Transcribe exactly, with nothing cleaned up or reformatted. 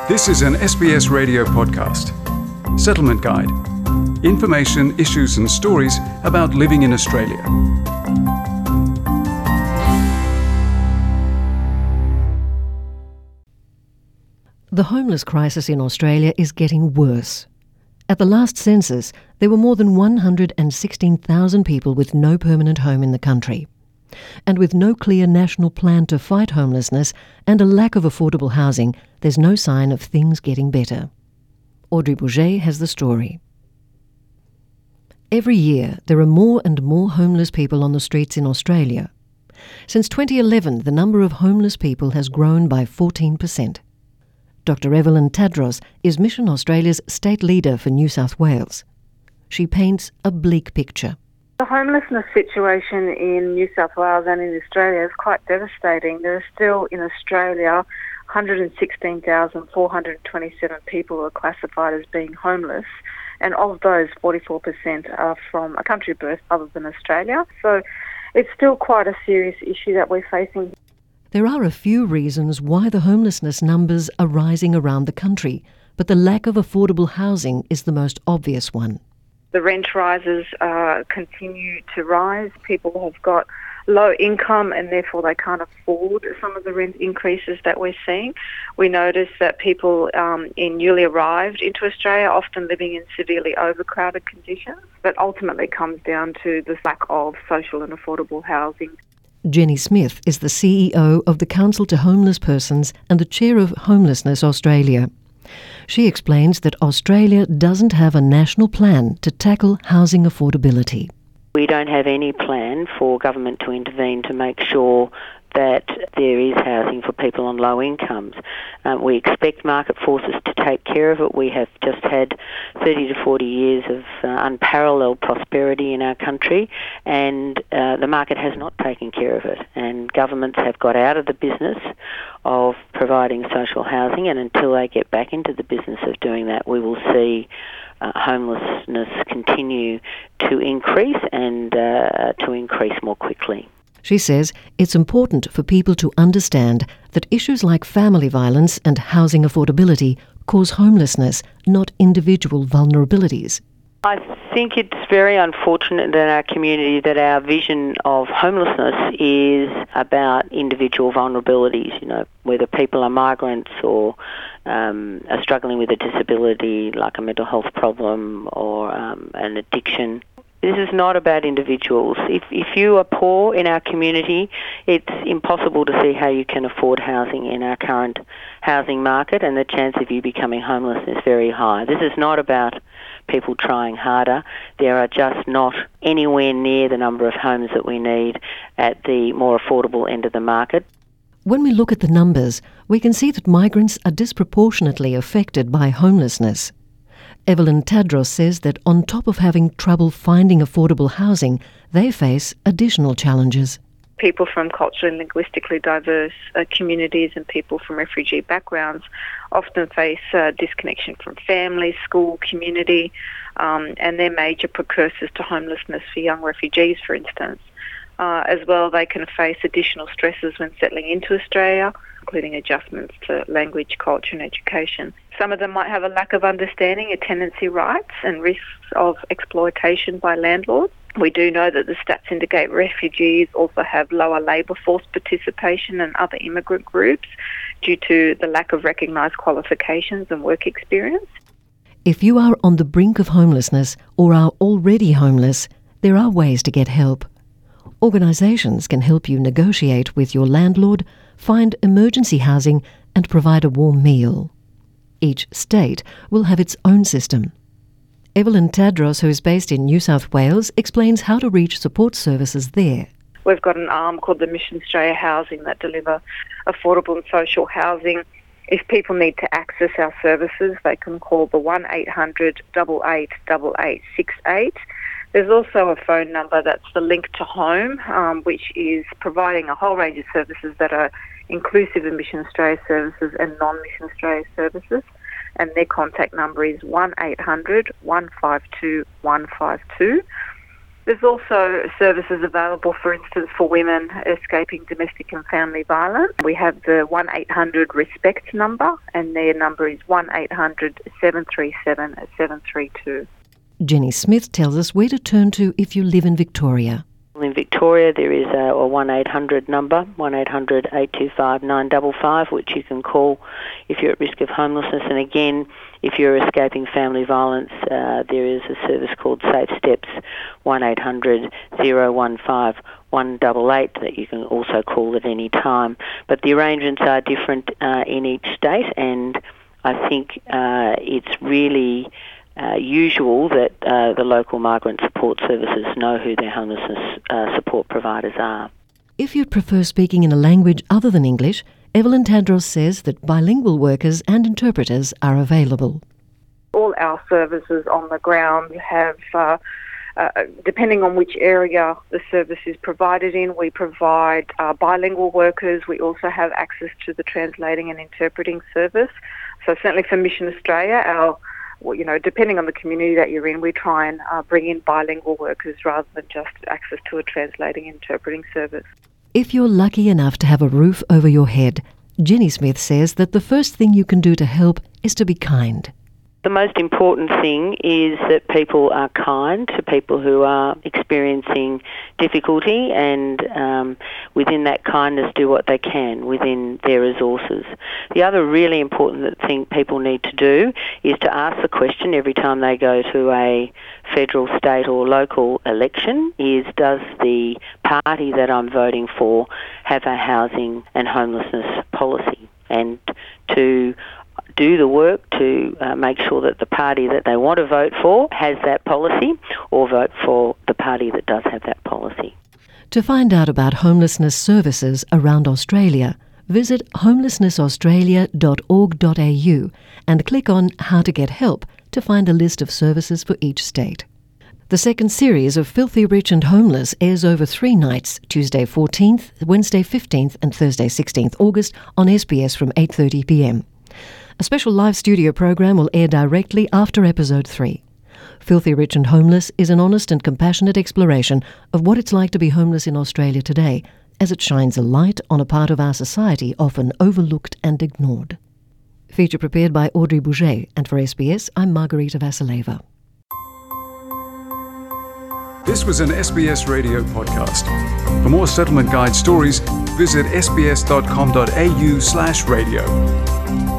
This is an S B S radio podcast. Settlement Guide. Information, issues and stories about living in Australia. The homeless crisis in Australia is getting worse. At the last census, there were more than one hundred sixteen thousand people with no permanent home in the country. And with no clear national plan to fight homelessness and a lack of affordable housing, there's no sign of things getting better. Audrey Bouget has the story. Every year, there are more and more homeless people on the streets in Australia. Since twenty eleven, the number of homeless people has grown by fourteen percent. Doctor Evelyn Tadros is Mission Australia's state leader for New South Wales. She paints a bleak picture. The homelessness situation in New South Wales and in Australia is quite devastating. There are still in Australia one hundred sixteen thousand four hundred twenty-seven people who are classified as being homeless, and of those, forty-four percent are from a country of birth other than Australia. So it's still quite a serious issue that we're facing. There are a few reasons why the homelessness numbers are rising around the country, but the lack of affordable housing is the most obvious one. The rent rises uh, continue to rise. People have got low income and therefore they can't afford some of the rent increases that we're seeing. We notice that people um, in newly arrived into Australia are often living in severely overcrowded conditions, but ultimately comes down to the lack of social and affordable housing. Jenny Smith is the C E O of the Council to Homeless Persons and the chair of Homelessness Australia. She explains that Australia doesn't have a national plan to tackle housing affordability. We don't have any plan for government to intervene to make sure that there is housing for people on low incomes. Um, we expect market forces to take care of it. We have just had thirty to forty years of uh, unparalleled prosperity in our country, and uh, the market has not taken care of it. And governments have got out of the business of providing social housing, and until they get back into the business of doing that, we will see uh, homelessness continue to increase and uh, to increase more quickly. She says it's important for people to understand that issues like family violence and housing affordability cause homelessness, not individual vulnerabilities. I think it's very unfortunate in our community that our vision of homelessness is about individual vulnerabilities, you know, whether people are migrants or um, are struggling with a disability like a mental health problem or um, an addiction. This is not about individuals. If if you are poor in our community, it's impossible to see how you can afford housing in our current housing market, and the chance of you becoming homeless is very high. This is not about people trying harder. There are just not anywhere near the number of homes that we need at the more affordable end of the market. When we look at the numbers, we can see that migrants are disproportionately affected by homelessness. Evelyn Tadros says that on top of having trouble finding affordable housing, they face additional challenges. People from culturally and linguistically diverse uh, communities and people from refugee backgrounds often face uh, disconnection from family, school, community, um, and they're major precursors to homelessness for young refugees, for instance. Uh, as well, they can face additional stresses when settling into Australia, including adjustments to language, culture and education. Some of them might have a lack of understanding of tenancy rights and risks of exploitation by landlords. We do know that the stats indicate refugees also have lower labour force participation than other immigrant groups due to the lack of recognised qualifications and work experience. If you are on the brink of homelessness or are already homeless, there are ways to get help. Organisations can help you negotiate with your landlord, find emergency housing and provide a warm meal. Each state will have its own system. Evelyn Tadros, who is based in New South Wales, explains how to reach support services there. We've got an arm called the Mission Australia Housing that deliver affordable and social housing. If people need to access our services, they can call the one eight hundred eight eight eight eight six eight. There's also a phone number that's the Link to Home, um, which is providing a whole range of services that are inclusive of Mission Australia services and non-Mission Australia services. And their contact number is one eight hundred one five two one five two. There's also services available, for instance, for women escaping domestic and family violence. We have the one eight hundred RESPECT number, and their number is one eight hundred seven three seven seven three two. Jenny Smith tells us where to turn to if you live in Victoria. In Victoria, there is a, a one eight hundred number, one eight hundred eight two five nine five five, which you can call if you're at risk of homelessness. And again, if you're escaping family violence, uh, there is a service called Safe Steps, one eight hundred oh one five one eight eight, that you can also call at any time. But the arrangements are different uh, in each state, and I think uh, it's really Uh, usual that uh, the local migrant support services know who their homelessness uh, support providers are. If you'd prefer speaking in a language other than English, Evelyn Tadros says that bilingual workers and interpreters are available. All our services on the ground have, uh, uh, depending on which area the service is provided in, we provide uh, bilingual workers. We also have access to the translating and interpreting service. So certainly for Mission Australia, our Well, you know, depending on the community that you're in, we try and uh, bring in bilingual workers rather than just access to a translating interpreting service. If you're lucky enough to have a roof over your head, Jenny Smith says that the first thing you can do to help is to be kind. The most important thing is that people are kind to people who are experiencing difficulty, and um, within that kindness do what they can within their resources. The other really important thing people need to do is to ask the question every time they go to a federal, state or local election is, does the party that I'm voting for have a housing and homelessness policy? And to do the work to uh, make sure that the party that they want to vote for has that policy, or vote for the party that does have that policy. To find out about homelessness services around Australia, visit homelessness australia dot org dot a u and click on How to Get Help to find a list of services for each state. The second series of Filthy Rich and Homeless airs over three nights, Tuesday fourteenth, Wednesday fifteenth and Thursday sixteenth August on S B S from eight thirty p m. A special live studio program will air directly after episode three. Filthy Rich and Homeless is an honest and compassionate exploration of what it's like to be homeless in Australia today, as it shines a light on a part of our society often overlooked and ignored. Feature prepared by Audrey Bouget, and for S B S, I'm Margarita Vasileva. This was an S B S radio podcast. For more Settlement Guide stories, visit sbs dot com dot a u slash radio.